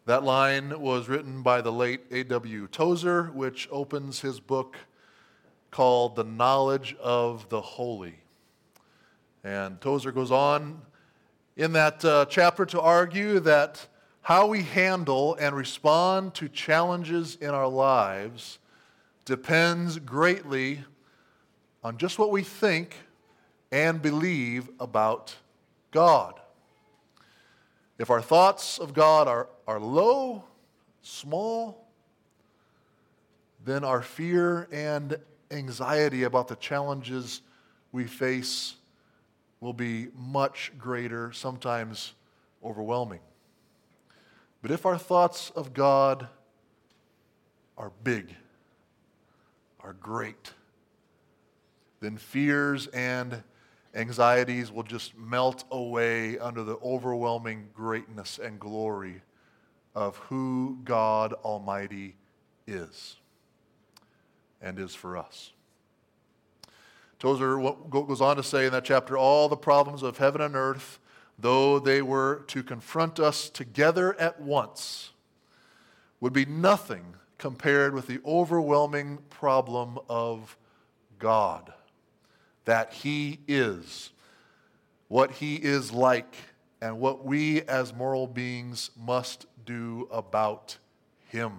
That line was written by the late A.W. Tozer, which opens his book called The Knowledge of the Holy. And Tozer goes on in that chapter to argue that how we handle and respond to challenges in our lives depends greatly on just what we think and believe about God. If our thoughts of God are low, small, then our fear and anxiety about the challenges we face will be much greater, sometimes overwhelming. But if our thoughts of God are big, are great, then fears and anxieties will just melt away under the overwhelming greatness and glory of who God Almighty is and is for us. Tozer goes on to say in that chapter, all the problems of heaven and earth, though they were to confront us together at once, would be nothing compared with the overwhelming problem of God. That He is, what He is like, and what we as moral beings must do about Him.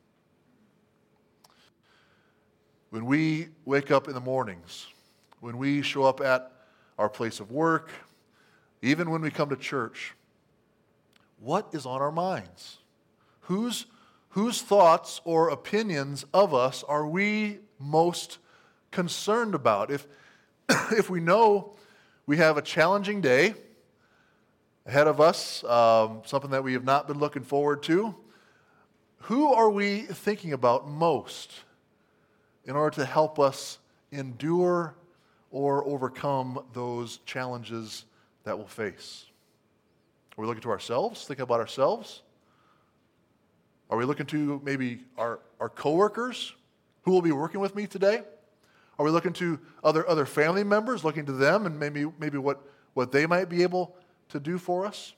When we wake up in the mornings, when we show up at our place of work, even when we come to church, what is on our minds? Whose thoughts or opinions of us are we most concerned about? If we know we have a challenging day ahead of us, something that we have not been looking forward to, who are we thinking about most in order to help us endure or overcome those challenges that we'll face? Are we looking to ourselves, thinking about ourselves? Are we looking to maybe our coworkers who will be working with me today? Are we looking to other family members, looking to them and maybe what they might be able to do for us?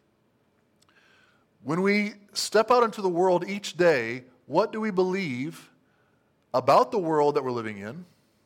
When we step out into the world each day, what do we believe about the world that we're living in?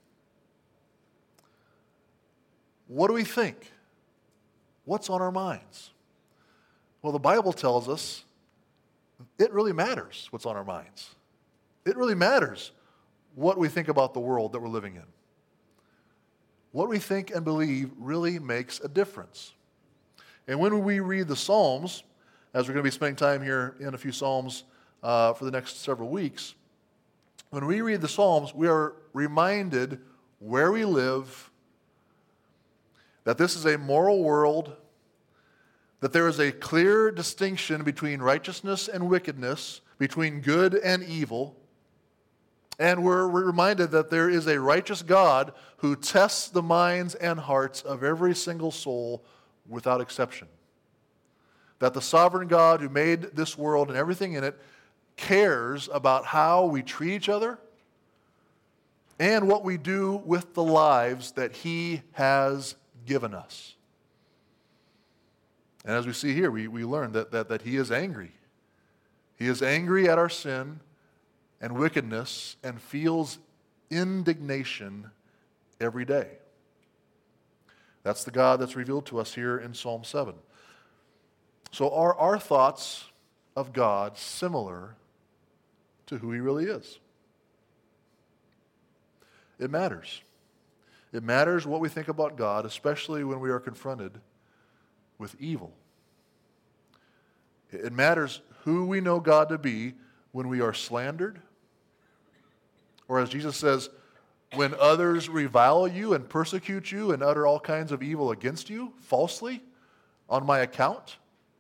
What do we think? What's on our minds? Well, the Bible tells us it really matters what's on our minds. It really matters what we think about the world that we're living in. What we think and believe really makes a difference. And when we read the Psalms, as we're going to be spending time here in a few Psalms for the next several weeks, when we read the Psalms, we are reminded where we live, that this is a moral world, that there is a clear distinction between righteousness and wickedness, between good and evil. And we're reminded that there is a righteous God who tests the minds and hearts of every single soul without exception. That the sovereign God who made this world and everything in it cares about how we treat each other and what we do with the lives that He has given us. And as we see here, we learn that He is angry. He is angry at our sin and wickedness and feels indignation every day. That's the God that's revealed to us here in Psalm 7. So are our thoughts of God similar to who He really is? It matters. It matters what we think about God, especially when we are confronted with evil. It matters who we know God to be when we are slandered, or as Jesus says, when others revile you and persecute you and utter all kinds of evil against you falsely on my account.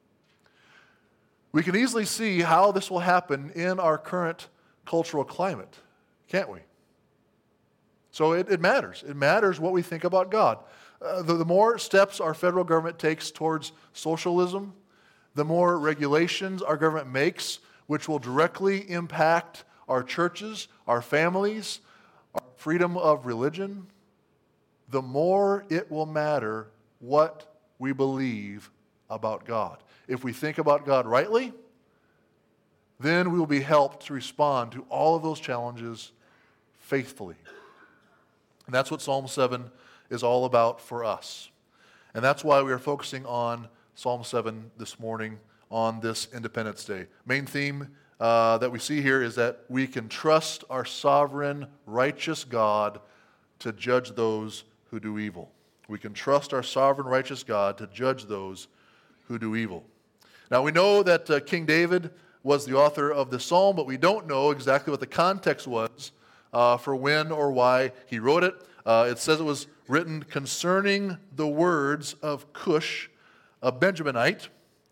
We can easily see how this will happen in our current cultural climate, can't we? So it matters. It matters what we think about God. The more steps our federal government takes towards socialism, the more regulations our government makes, which will directly impact our churches, our families, our freedom of religion, the more it will matter what we believe about God. If we think about God rightly, then we will be helped to respond to all of those challenges faithfully. And that's what Psalm 7 is all about for us. And that's why we are focusing on Psalm 7 this morning on this Independence Day. Main theme that we see here is that we can trust our sovereign, righteous God to judge those who do evil. We can trust our sovereign, righteous God to judge those who do evil. Now, we know that King David was the author of this psalm, but we don't know exactly what the context was for when or why he wrote it. It says it was written concerning the words of Cush, a Benjaminite,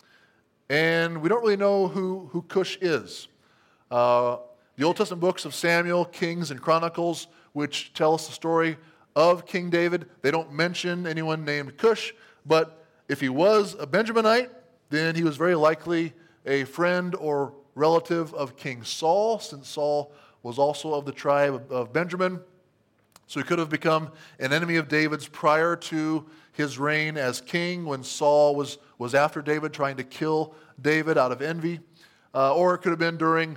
and we don't really know who Cush is. The Old Testament books of Samuel, Kings, and Chronicles, which tell us the story of King David, they don't mention anyone named Cush, but if he was a Benjaminite, then he was very likely a friend or relative of King Saul, since Saul was also of the tribe of Benjamin. So he could have become an enemy of David's prior to his reign as king, when Saul was after David, trying to kill David out of envy. Or it could have been during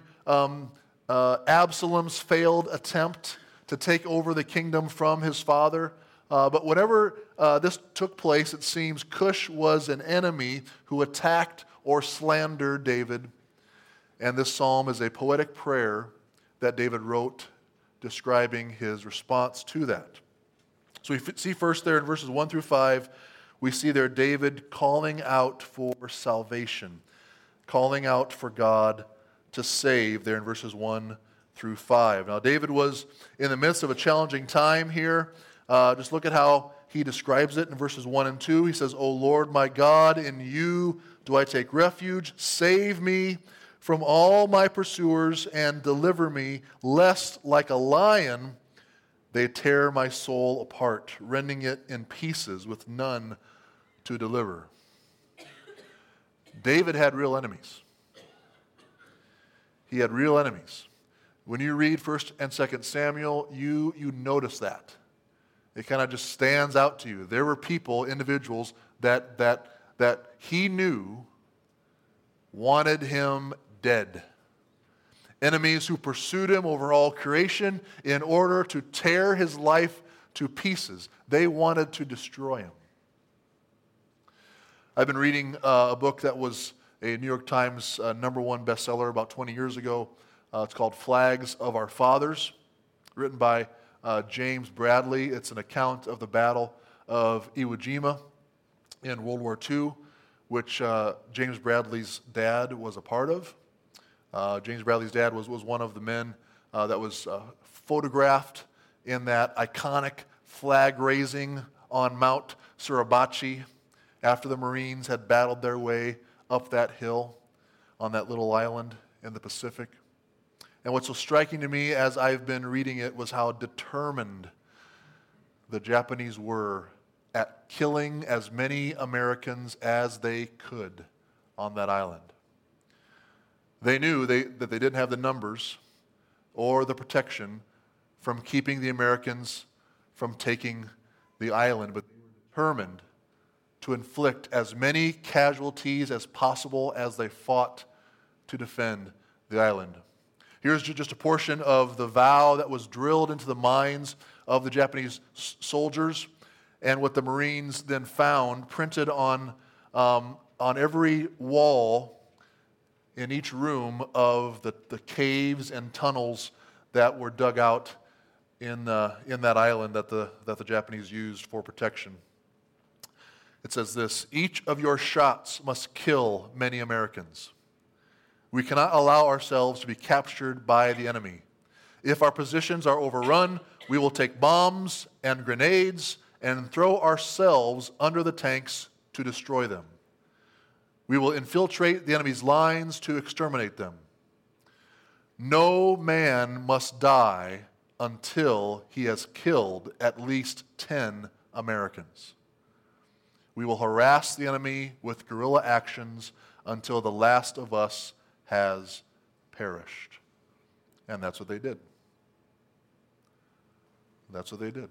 Absalom's failed attempt to take over the kingdom from his father. But whenever this took place, it seems Cush was an enemy who attacked or slandered David. And this psalm is a poetic prayer that David wrote describing his response to that. So we see first there in verses 1 through 5, we see there David calling out for salvation, calling out for God to save there in verses 1 through 5. Now, David was in the midst of a challenging time here. Just look at how he describes it in verses 1 and 2. He says, "O Lord my God, in you do I take refuge. Save me from all my pursuers and deliver me, lest like a lion they tear my soul apart, rending it in pieces with none to deliver." David had real enemies. He had real enemies. When you read 1 and 2 Samuel, you notice that. It kind of just stands out to you. There were people, individuals, that he knew wanted him dead. Enemies who pursued him over all creation in order to tear his life to pieces. They wanted to destroy him. I've been reading a book that was a New York Times #1 bestseller about 20 years ago. It's called Flags of Our Fathers, written by James Bradley. It's an account of the Battle of Iwo Jima in World War II, which James Bradley's dad was a part of. James Bradley's dad was one of the men that was photographed in that iconic flag raising on Mount Suribachi after the Marines had battled their way up that hill on that little island in the Pacific. And what's so striking to me as I've been reading it was how determined the Japanese were at killing as many Americans as they could on that island. They knew that they didn't have the numbers or the protection from keeping the Americans from taking the island, but they were determined to inflict as many casualties as possible as they fought to defend the island. Here's just a portion of the vow that was drilled into the minds of the Japanese soldiers, and what the Marines then found printed on every wall in each room of the caves and tunnels that were dug out in that island that the Japanese used for protection. It says this: "Each of your shots must kill many Americans. We cannot allow ourselves to be captured by the enemy. If our positions are overrun, we will take bombs and grenades and throw ourselves under the tanks to destroy them. We will infiltrate the enemy's lines to exterminate them. No man must die until he has killed at least 10 Americans. We will harass the enemy with guerrilla actions until the last of us has perished." And that's what they did. That's what they did.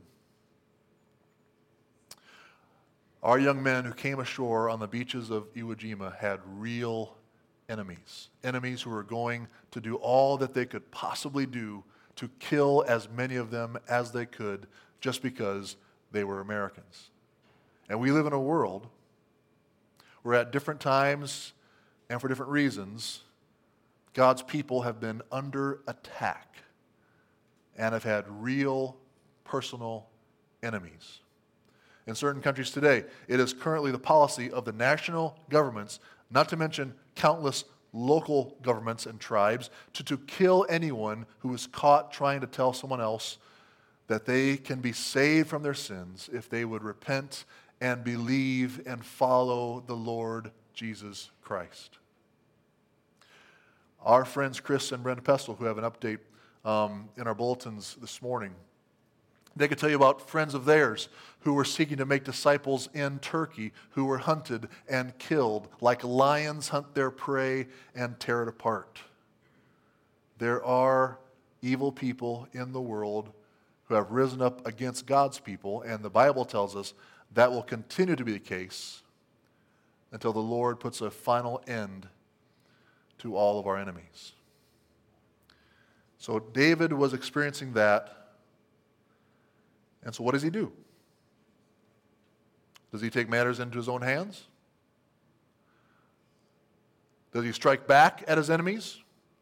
Our young men who came ashore on the beaches of Iwo Jima had real enemies. Enemies who were going to do all that they could possibly do to kill as many of them as they could just because they were Americans. And we live in a world where at different times and for different reasons, God's people have been under attack and have had real personal enemies. In certain countries today, it is currently the policy of the national governments, not to mention countless local governments and tribes, to kill anyone who is caught trying to tell someone else that they can be saved from their sins if they would repent and believe and follow the Lord Jesus Christ. Our friends Chris and Brenda Pestle, who have an update in our bulletins this morning, they could tell you about friends of theirs who were seeking to make disciples in Turkey who were hunted and killed like lions hunt their prey and tear it apart. There are evil people in the world who have risen up against God's people, and the Bible tells us that will continue to be the case until the Lord puts a final end to all of our enemies. So David was experiencing that. And so what does he do? Does he take matters into his own hands? Does he strike back at his enemies?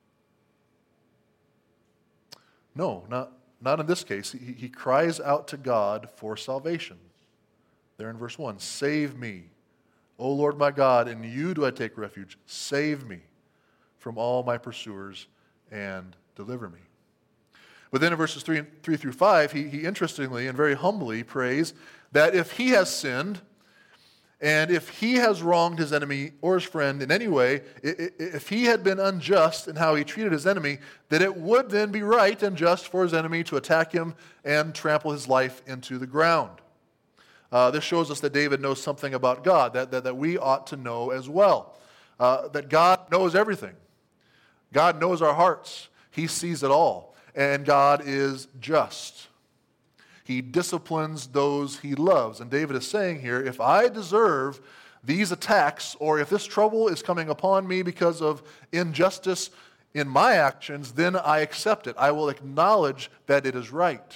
No, not in this case. He cries out to God for salvation. There in verse 1, "Save me, O Lord my God, in you do I take refuge. Save me from all my pursuers and deliver me." But then in verses 3 through 5, he interestingly and very humbly prays that if he has sinned and if he has wronged his enemy or his friend in any way, if he had been unjust in how he treated his enemy, that it would then be right and just for his enemy to attack him and trample his life into the ground. This shows us that David knows something about God that we ought to know as well. That God knows everything. God knows our hearts. He sees it all. And God is just. He disciplines those he loves. And David is saying here, if I deserve these attacks, or if this trouble is coming upon me because of injustice in my actions, then I accept it. I will acknowledge that it is right.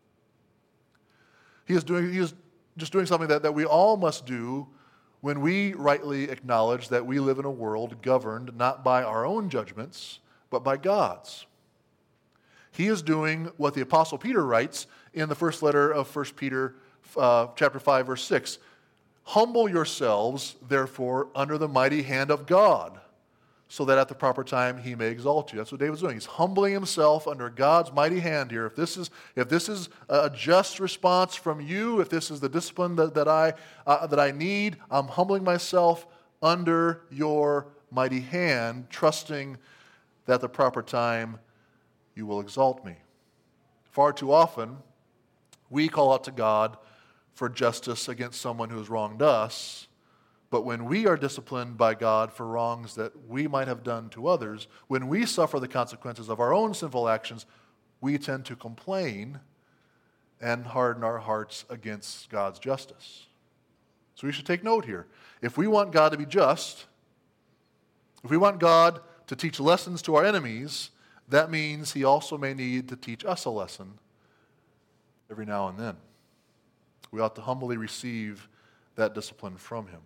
He is just doing something that we all must do when we rightly acknowledge that we live in a world governed not by our own judgments, but by God's. He is doing what the Apostle Peter writes in the first letter of 1 Peter chapter 5, verse 6. "Humble yourselves, therefore, under the mighty hand of God, so that at the proper time he may exalt you." That's what David's doing. He's humbling himself under God's mighty hand here. If this is a just response from you, if this is the discipline that I need, I'm humbling myself under your mighty hand, trusting that at the proper time you will exalt me. Far too often, we call out to God for justice against someone who has wronged us, but when we are disciplined by God for wrongs that we might have done to others, when we suffer the consequences of our own sinful actions, we tend to complain and harden our hearts against God's justice. So we should take note here. If we want God to be just, if we want God to teach lessons to our enemies, that means he also may need to teach us a lesson every now and then. We ought to humbly receive that discipline from him.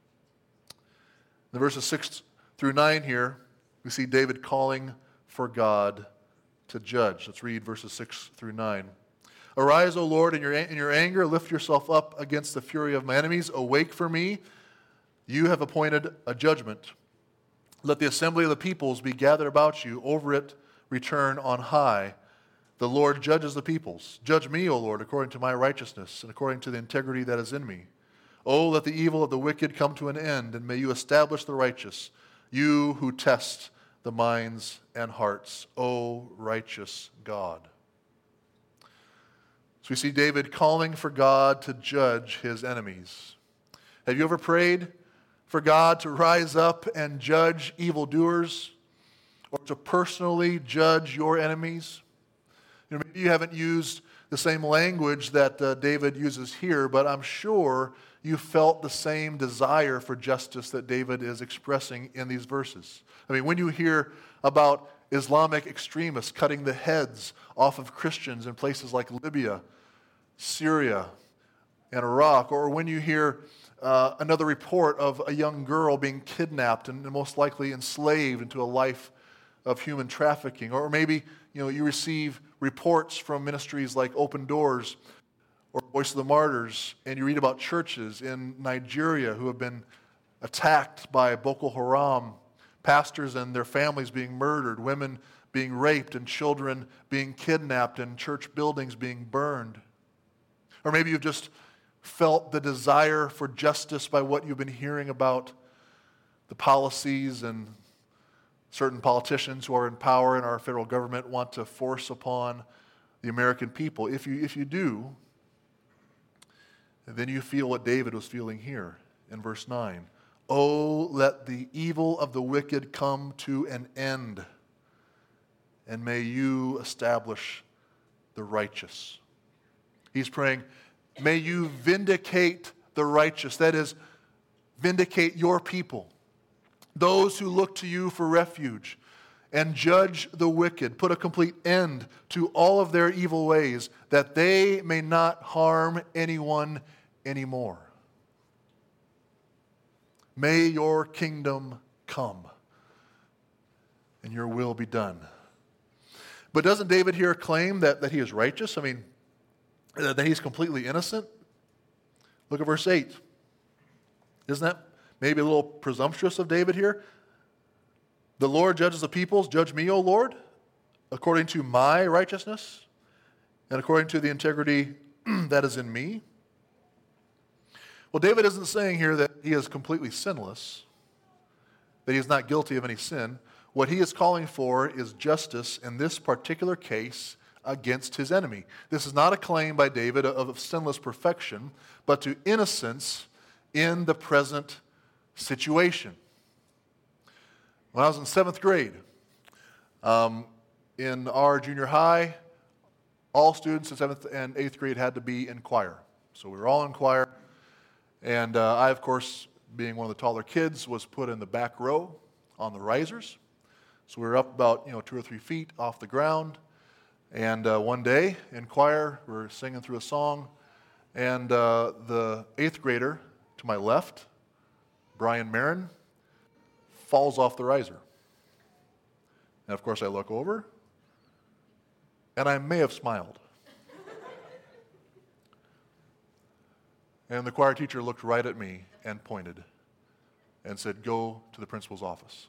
In verses 6 through 9 here, we see David calling for God to judge. Let's read verses 6 through 9. "Arise, O Lord, in your anger, lift yourself up against the fury of my enemies. Awake for me. You have appointed a judgment. Let the assembly of the peoples be gathered about you. Over it return on high. The Lord judges the peoples. Judge me, O Lord, according to my righteousness and according to the integrity that is in me. Oh, let the evil of the wicked come to an end, and may you establish the righteous, you who test the minds and hearts, O righteous God." So we see David calling for God to judge his enemies. Have you ever prayed for God to rise up and judge evildoers, or to personally judge your enemies? Maybe you haven't used the same language that David uses here, but I'm sure you felt the same desire for justice that David is expressing in these verses. I mean, when you hear about Islamic extremists cutting the heads off of Christians in places like Libya, Syria, and Iraq, or when you hear another report of a young girl being kidnapped and most likely enslaved into a life of human trafficking, or maybe you receive reports from ministries like Open Doors or Voice of the Martyrs, and you read about churches in Nigeria who have been attacked by Boko Haram, pastors and their families being murdered, women being raped, and children being kidnapped, and church buildings being burned. Or maybe you've just felt the desire for justice by what you've been hearing about the policies and certain politicians who are in power in our federal government want to force upon the American people. If you do, then you feel what David was feeling here in verse 9. Oh, let the evil of the wicked come to an end, and may you establish the righteous. He's praying, may you vindicate the righteous. That is, vindicate your people, those who look to you for refuge, and judge the wicked. Put a complete end to all of their evil ways, that they may not harm anyone anymore. May your kingdom come and your will be done. But doesn't David here claim that he is righteous? I mean, that he's completely innocent? Look at verse 8. Isn't that maybe a little presumptuous of David here? The Lord judges the peoples. Judge me, O Lord, according to my righteousness and according to the integrity that is in me. Well, David isn't saying here that he is completely sinless, that he is not guilty of any sin. What he is calling for is justice in this particular case against his enemy. This is not a claim by David of sinless perfection, but to innocence in the present situation. When I was in 7th grade, in our junior high, all students in 7th and 8th grade had to be in choir. So we were all in choir. And I, of course, being one of the taller kids, was put in the back row on the risers. So we were up about 2 or 3 feet off the ground. And one day in choir, we were singing through a song, and the 8th grader to my left, Brian Marin, falls off the riser. And of course I look over, and I may have smiled. And the choir teacher looked right at me and pointed and said, "Go to the principal's office."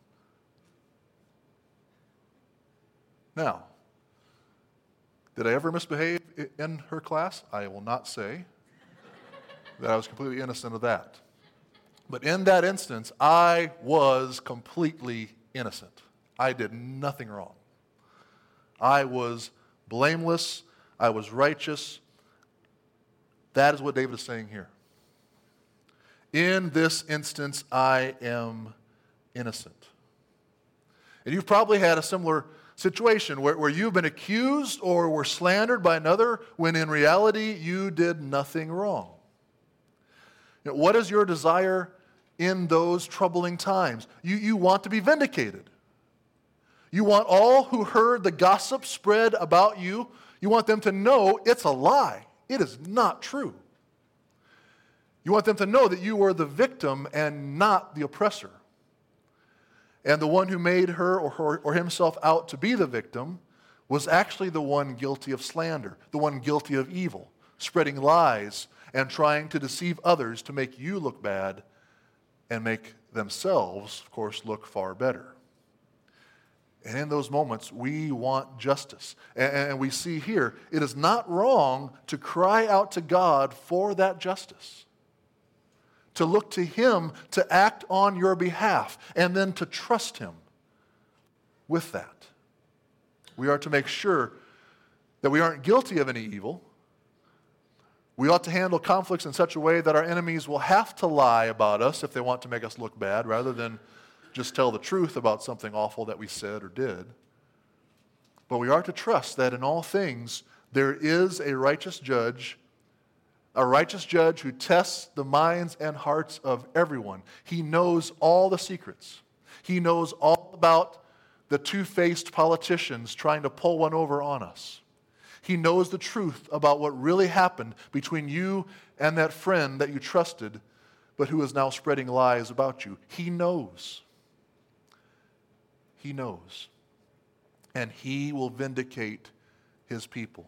Now, did I ever misbehave in her class? I will not say that I was completely innocent of that. But in that instance, I was completely innocent. I did nothing wrong. I was blameless. I was righteous. That is what David is saying here. In this instance, I am innocent. And you've probably had a similar situation where you've been accused or were slandered by another when in reality you did nothing wrong. What is your desire in those troubling times? You want to be vindicated. You want all who heard the gossip spread about you, you want them to know it's a lie. It is not true. You want them to know that you were the victim and not the oppressor. And the one who made her or himself out to be the victim was actually the one guilty of slander, the one guilty of evil, spreading lies and trying to deceive others to make you look bad and make themselves, of course, look far better. And in those moments, we want justice. And we see here, it is not wrong to cry out to God for that justice, to look to Him to act on your behalf, and then to trust Him with that. We are to make sure that we aren't guilty of any evil. We ought to handle conflicts in such a way that our enemies will have to lie about us if they want to make us look bad, rather than just tell the truth about something awful that we said or did. But we are to trust that in all things there is a righteous judge A righteous judge who tests the minds and hearts of everyone. He knows all the secrets. He knows all about the two-faced politicians trying to pull one over on us. He knows the truth about what really happened between you and that friend that you trusted, but who is now spreading lies about you. He knows. He knows. And he will vindicate his people.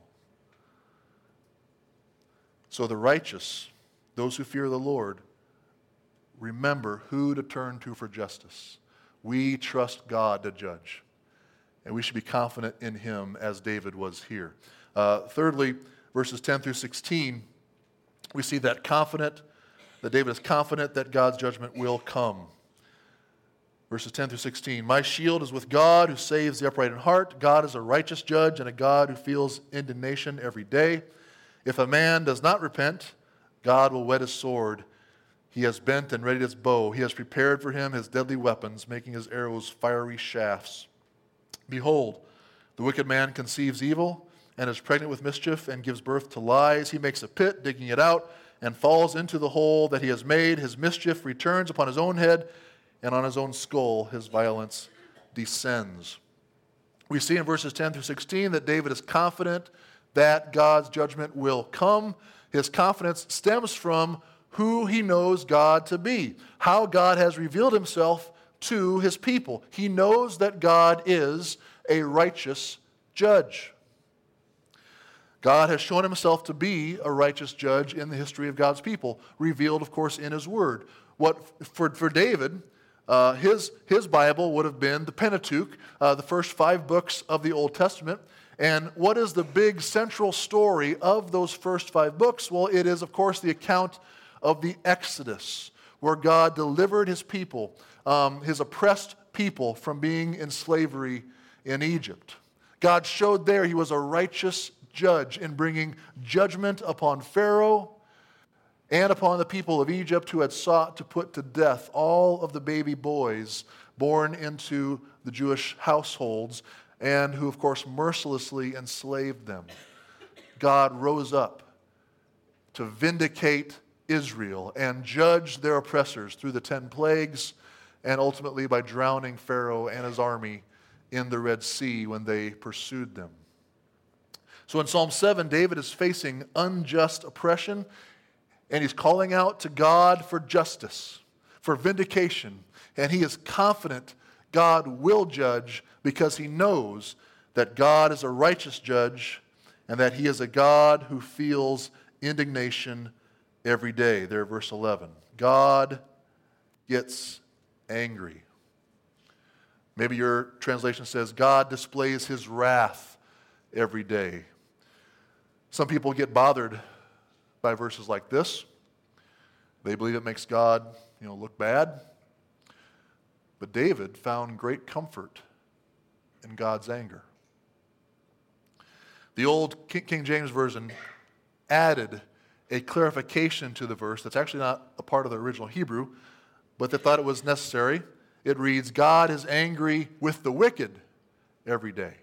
So the righteous, those who fear the Lord, remember who to turn to for justice. We trust God to judge. And we should be confident in him as David was here. Thirdly, verses 10 through 16, we see that David is confident that God's judgment will come. Verses 10 through 16, my shield is with God who saves the upright in heart. God is a righteous judge and a God who feels indignation every day. If a man does not repent, God will whet his sword. He has bent and readied his bow. He has prepared for him his deadly weapons, making his arrows fiery shafts. Behold, the wicked man conceives evil and is pregnant with mischief and gives birth to lies. He makes a pit, digging it out, and falls into the hole that he has made. His mischief returns upon his own head, and on his own skull his violence descends. We see in verses 10 through 16 that David is confident that God's judgment will come. His confidence stems from who he knows God to be, how God has revealed himself to his people. He knows that God is a righteous judge. God has shown himself to be a righteous judge in the history of God's people, revealed, of course, in his word. For David, his Bible would have been the Pentateuch, the first 5 books of the Old Testament. And what is the big central story of those first 5 books? Well, it is, of course, the account of the Exodus, where God delivered his people, his oppressed people, from being in slavery in Egypt. God showed there he was a righteous judge in bringing judgment upon Pharaoh and upon the people of Egypt who had sought to put to death all of the baby boys born into the Jewish households and who, of course, mercilessly enslaved them. God rose up to vindicate Israel and judge their oppressors through the 10 plagues and ultimately by drowning Pharaoh and his army in the Red Sea when they pursued them. So in Psalm 7, David is facing unjust oppression, and he's calling out to God for justice, for vindication, and he is confident God will judge because he knows that God is a righteous judge and that he is a God who feels indignation every day. There, verse 11. God gets angry. Maybe your translation says, God displays his wrath every day. Some people get bothered by verses like this. They believe it makes God, look bad. But David found great comfort in God's anger. The old King James Version added a clarification to the verse that's actually not a part of the original Hebrew, but they thought it was necessary. It reads, God is angry with the wicked every day.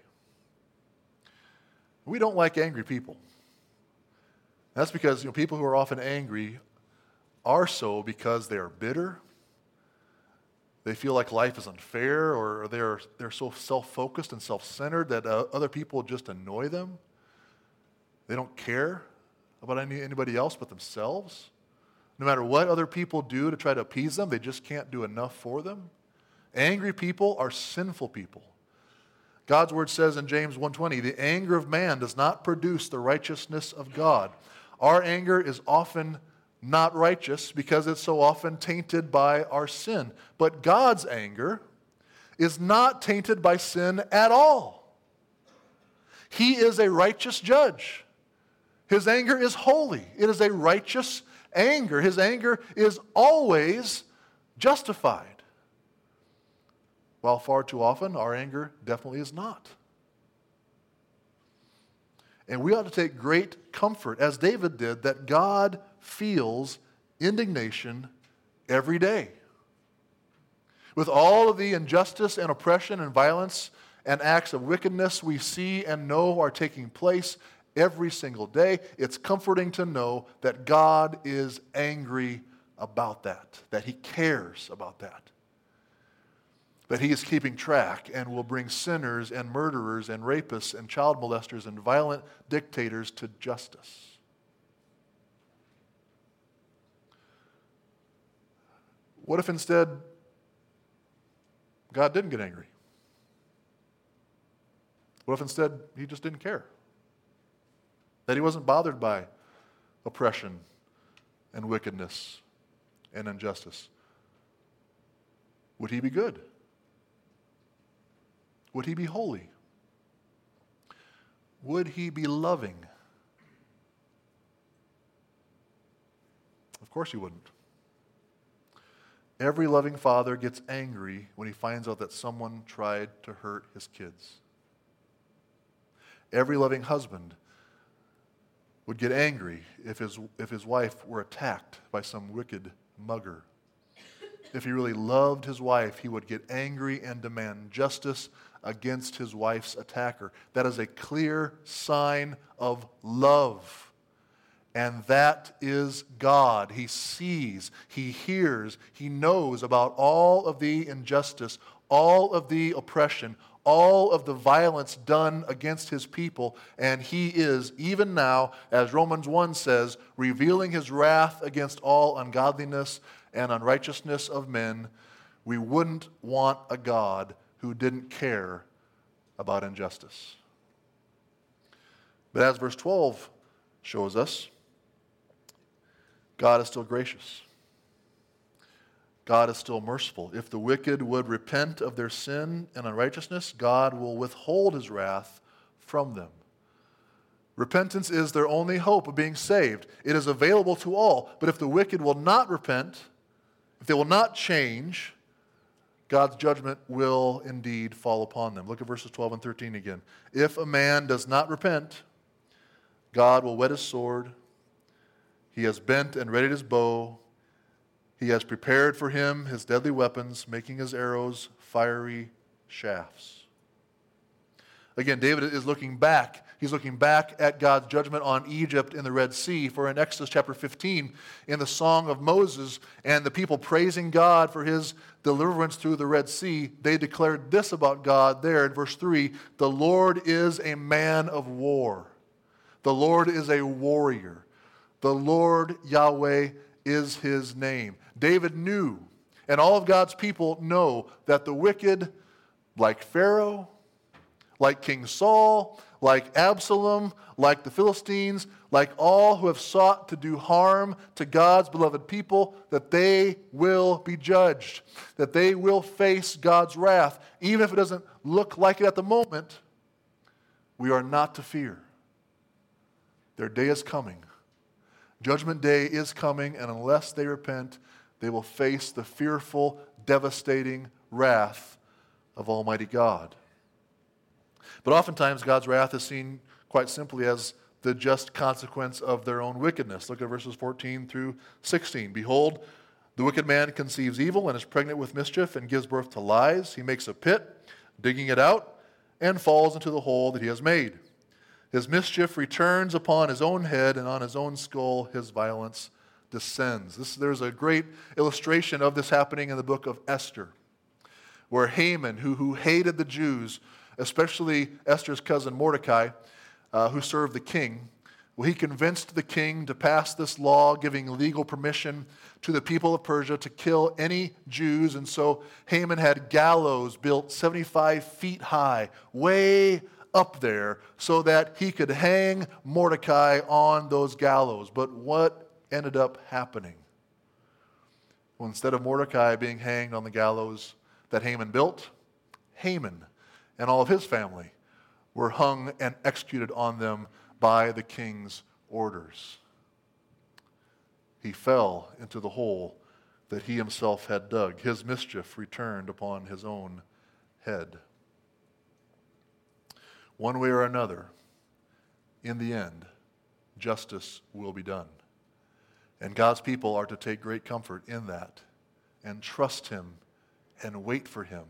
We don't like angry people. That's because people who are often angry are so because they are bitter. They feel like life is unfair, or they're so self-focused and self-centered that other people just annoy them. They don't care about anybody else but themselves. No matter what other people do to try to appease them, they just can't do enough for them. Angry people are sinful people. God's word says in James 1:20, the anger of man does not produce the righteousness of God. Our anger is often not righteous because it's so often tainted by our sin. But God's anger is not tainted by sin at all. He is a righteous judge. His anger is holy. It is a righteous anger. His anger is always justified. While far too often, our anger definitely is not. And we ought to take great comfort, as David did, that God feels indignation every day. With all of the injustice and oppression and violence and acts of wickedness we see and know are taking place every single day. It's comforting to know that God is angry about that He cares about that He is keeping track and will bring sinners and murderers and rapists and child molesters and violent dictators to justice. What if instead God didn't get angry? What if instead He just didn't care? That He wasn't bothered by oppression and wickedness and injustice? Would He be good? Would He be holy? Would He be loving? Of course He wouldn't. Every loving father gets angry when he finds out that someone tried to hurt his kids. Every loving husband would get angry if his wife were attacked by some wicked mugger. If he really loved his wife, he would get angry and demand justice against his wife's attacker. That is a clear sign of love. And that is God. He sees, He hears, He knows about all of the injustice, all of the oppression, all of the violence done against His people. And He is, even now, as Romans 1 says, revealing His wrath against all ungodliness and unrighteousness of men. We wouldn't want a God who didn't care about injustice. But as verse 12 shows us, God is still gracious. God is still merciful. If the wicked would repent of their sin and unrighteousness, God will withhold His wrath from them. Repentance is their only hope of being saved. It is available to all. But if the wicked will not repent, if they will not change, God's judgment will indeed fall upon them. Look at verses 12 and 13 again. If a man does not repent, God will whet His sword. He has bent and readied His bow. He has prepared for him his deadly weapons, making his arrows fiery shafts. Again, David is looking back. He's looking back at God's judgment on Egypt in the Red Sea. For in Exodus chapter 15, in the Song of Moses, and the people praising God for His deliverance through the Red Sea, they declared this about God there in verse 3, "The Lord is a man of war. The Lord is a warrior. The Lord Yahweh is His name." David knew, and all of God's people know, that the wicked, like Pharaoh, like King Saul, like Absalom, like the Philistines, like all who have sought to do harm to God's beloved people, that they will be judged, that they will face God's wrath. Even if it doesn't look like it at the moment, we are not to fear. Their day is coming. Judgment day is coming, and unless they repent, they will face the fearful, devastating wrath of Almighty God. But oftentimes, God's wrath is seen quite simply as the just consequence of their own wickedness. Look at verses 14 through 16. "Behold, the wicked man conceives evil and is pregnant with mischief and gives birth to lies. He makes a pit, digging it out, and falls into the hole that he has made. His mischief returns upon his own head, and on his own skull his violence descends." There's a great illustration of this happening in the book of Esther, where Haman, who hated the Jews, especially Esther's cousin Mordecai, who served the king, well, he convinced the king to pass this law giving legal permission to the people of Persia to kill any Jews. And so Haman had gallows built 75 feet high, way up there, so that he could hang Mordecai on those gallows. But what ended up happening? Well, instead of Mordecai being hanged on the gallows that Haman built, Haman and all of his family were hung and executed on them by the king's orders. He fell into the hole that he himself had dug. His mischief returned upon his own head. One way or another, in the end, justice will be done. And God's people are to take great comfort in that and trust Him and wait for Him.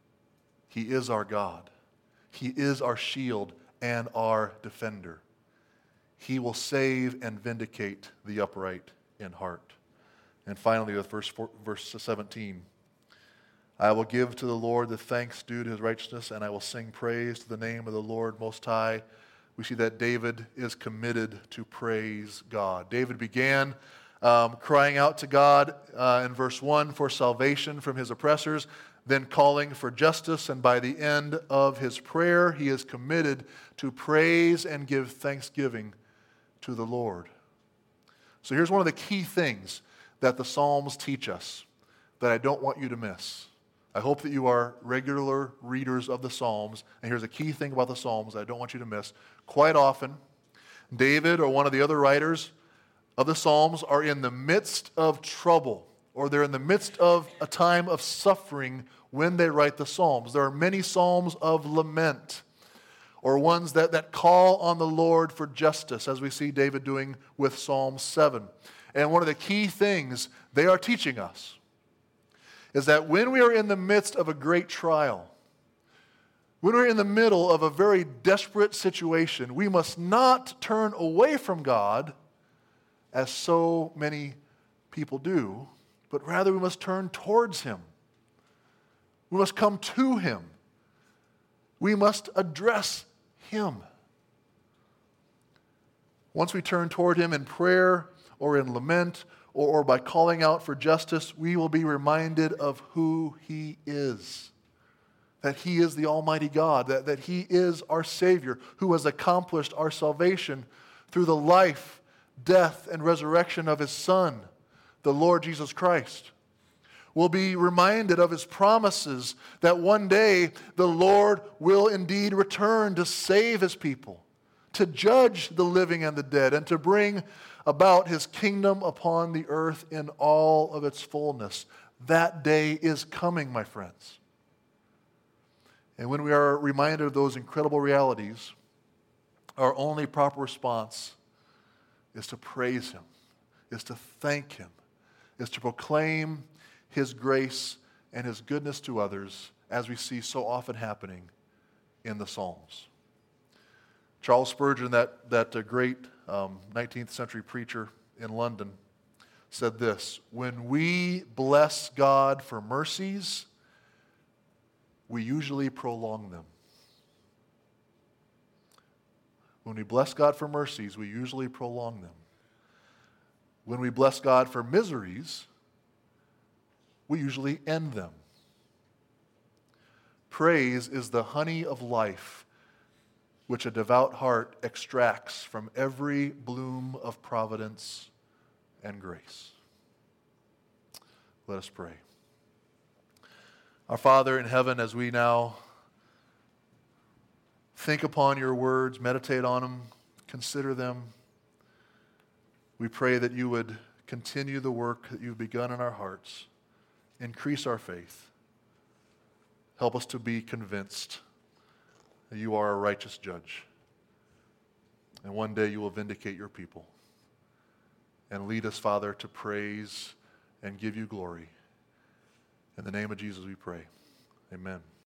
He is our God. He is our shield and our defender. He will save and vindicate the upright in heart. And finally, with verse 17, I will give to the Lord the thanks due to his righteousness, and I will sing praise to the name of the Lord Most High. We see that David is committed to praise God. David began crying out to God in verse 1 for salvation from his oppressors, then calling for justice, and by the end of his prayer, he is committed to praise and give thanksgiving to the Lord. So here's one of the key things that the Psalms teach us that I don't want you to miss. I hope that you are regular readers of the Psalms, and here's a key thing about the Psalms that I don't want you to miss. Quite often, David or one of the other writers of the Psalms are in the midst of trouble, or they're in the midst of a time of suffering when they write the Psalms. There are many Psalms of lament, or ones that call on the Lord for justice, as we see David doing with Psalm 7. And one of the key things they are teaching us is that when we are in the midst of a great trial, when we're in the middle of a very desperate situation, we must not turn away from God, as so many people do, but rather we must turn towards Him. We must come to Him. We must address Him. Once we turn toward Him in prayer or in lament or by calling out for justice, we will be reminded of who He is. That He is the Almighty God, that He is our Savior who has accomplished our salvation through the life, death, and resurrection of His Son, the Lord Jesus Christ. We'll be reminded of His promises that one day the Lord will indeed return to save His people, to judge the living and the dead, and to bring about His kingdom upon the earth in all of its fullness. That day is coming, my friends. And when we are reminded of those incredible realities, our only proper response is to praise Him, is to thank Him, is to proclaim His grace and His goodness to others, as we see so often happening in the Psalms. Charles Spurgeon, that great 19th century preacher in London, said this: when we bless God for mercies, we usually prolong them. When we bless God for mercies, we usually prolong them. When we bless God for miseries, we usually end them. Praise is the honey of life, which a devout heart extracts from every bloom of providence and grace. Let us pray. Our Father in heaven, as we now think upon your words, meditate on them, consider them, we pray that you would continue the work that you've begun in our hearts, increase our faith, help us to be convinced that you are a righteous judge, and one day you will vindicate your people. And lead us, Father, to praise and give you glory. In the name of Jesus we pray. Amen.